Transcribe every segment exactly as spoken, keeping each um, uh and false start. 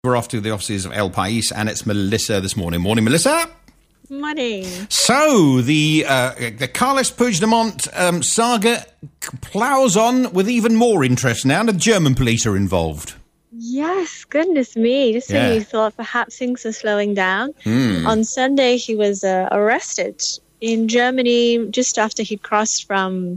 We're off to the offices of El País, and it's Melissa this morning. Morning, Melissa. Morning. So, the uh, the Carles Puigdemont um, saga ploughs on with even more interest now. The German police are involved. Yes, goodness me. Just Yeah. when you thought perhaps things are slowing down. Mm. On Sunday, he was uh, arrested in Germany just after he'd crossed from,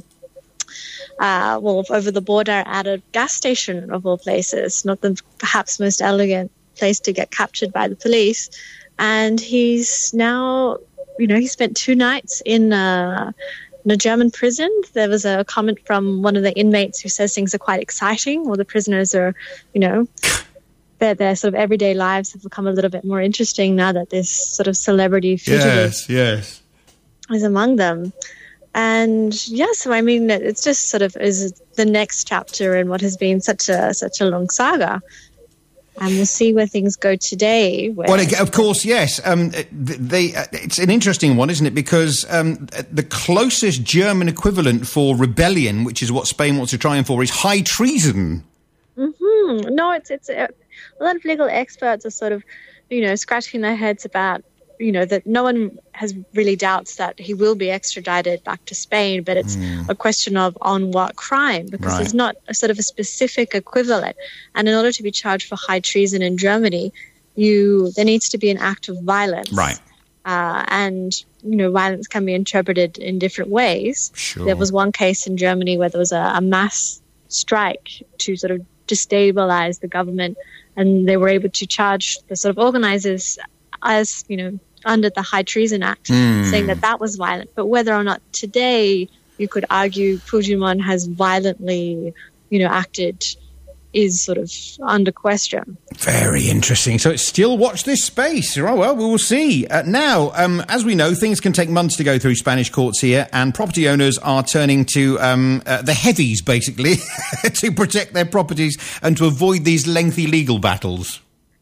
uh, well, over the border at a gas station, of all places. Not the perhaps most elegant place to get captured by the police. And he's now, you know, he spent two nights in, uh, in a German prison. There was a comment from one of the inmates who says things are quite exciting, or the prisoners are, you know, their, their sort of everyday lives have become a little bit more interesting now that this sort of celebrity fugitive Yes, yes. is among them. And yeah, so I mean, it's just sort of is the next chapter in what has been such a such a long saga. And we'll see where things go today. Where Well, of course, yes. Um, they, uh, it's an interesting one, isn't it? Because um, the closest German equivalent for rebellion, which is what Spain wants to try and for, is high treason. Mm-hmm. No, it's it's a, a lot of legal experts are sort of, you know, scratching their heads about, you know, that no one has really doubts that he will be extradited back to Spain, but it's mm. a question of on what crime, because right. there's not a sort of a specific equivalent. And in order to be charged for high treason in Germany, you there needs to be an act of violence. Right. Uh, and, you know, violence can be interpreted in different ways. Sure. There was one case in Germany where there was a, a mass strike to sort of destabilize the government, and they were able to charge the sort of organizers as, you know, under the High Treason Act, mm. saying that that was violent. But whether or not today you could argue Puigdemont has violently, you know, acted is sort of under question. Very interesting. So it's still watch this space. Oh, well, we will see. Uh, now, um, as we know, things can take months to go through Spanish courts here, and property owners are turning to um, uh, the heavies, basically, to protect their properties and to avoid these lengthy legal battles.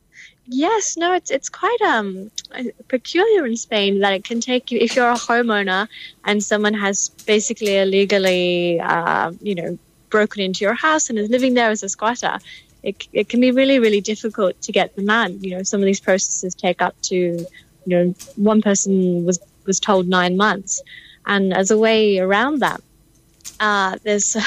Yes, no, it's it's quite um peculiar in Spain that it can take you, if you're a homeowner and someone has basically illegally, uh, you know, broken into your house and is living there as a squatter, it it can be really, really difficult to get them out. You know, some of these processes take up to, you know, one person was, was told nine months. And as a way around that, uh, there's...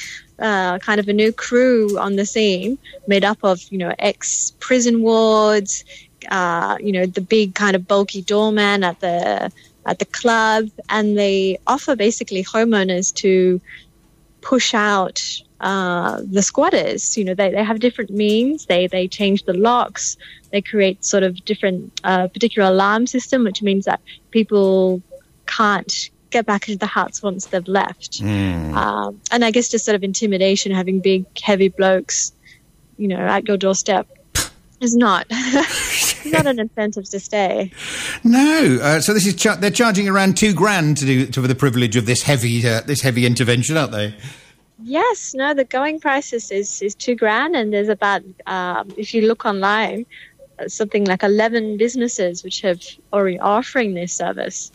Uh, kind of a new crew on the scene made up of, you know, ex-prison wards, uh, you know, the big kind of bulky doorman at the at the club, and they offer basically homeowners to push out uh, the squatters. You know, they, they have different means. They they change the locks. They create sort of different uh, particular alarm system, which means that people can't get back into the house once they've left. Mm. Um, and I guess just sort of intimidation, having big, heavy blokes, you know, at your doorstep is not not an incentive to stay. No. Uh, so this is char- they're charging around two grand to do to, for the privilege of this heavy uh, this heavy intervention, aren't they? Yes. No, the going price is, is, is two grand, and there's about, um, if you look online, uh, something like eleven businesses which have already offering this service.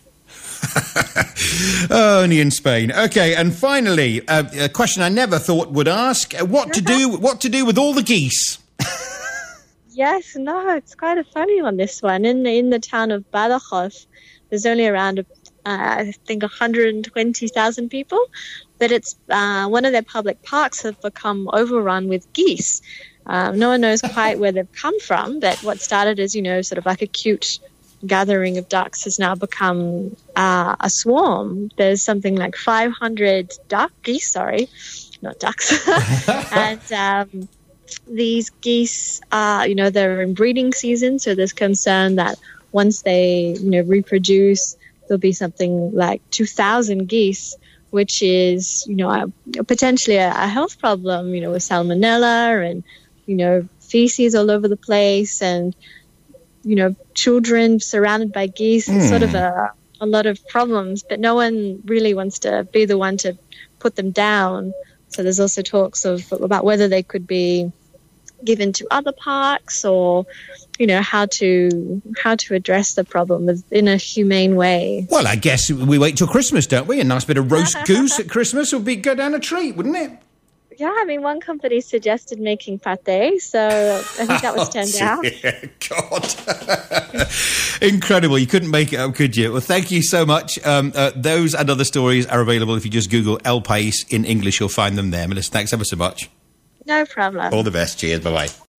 Only in Spain. Okay, and finally, uh, a question I never thought would ask: what to do? What to do with all the geese? Yes, no, it's quite a funny one. This one in the in the town of Badajoz, there's only around, uh, I think, one hundred twenty thousand people, but it's uh, one of their public parks have become overrun with geese. Um, no one knows quite where they've come from, but what started as, you know, sort of like a cute gathering of ducks has now become uh, a swarm. There's something like five hundred duck geese, sorry, not ducks. and um, these geese are, you know, they're in breeding season, so there's concern that once they, you know, reproduce, there'll be something like two thousand geese, which is, you know, a, potentially a, a health problem, you know, with salmonella and, you know, feces all over the place, and you know, children surrounded by geese. It's mm. sort of a, a lot of problems, but no one really wants to be the one to put them down. So there's also talks of about whether they could be given to other parks, or, you know, how to how to address the problem in a humane way. Well, I guess we wait till Christmas, don't we? A nice bit of roast goose at Christmas would be go down a treat, wouldn't it? Yeah, I mean, one company suggested making pate, so I think that was turned oh, out. Yeah, God. Incredible. You couldn't make it up, could you? Well, thank you so much. Um, uh, those and other stories are available if you just Google El País in English. You'll find them there. Melissa, thanks ever so much. No problem. All the best. Cheers. Bye-bye.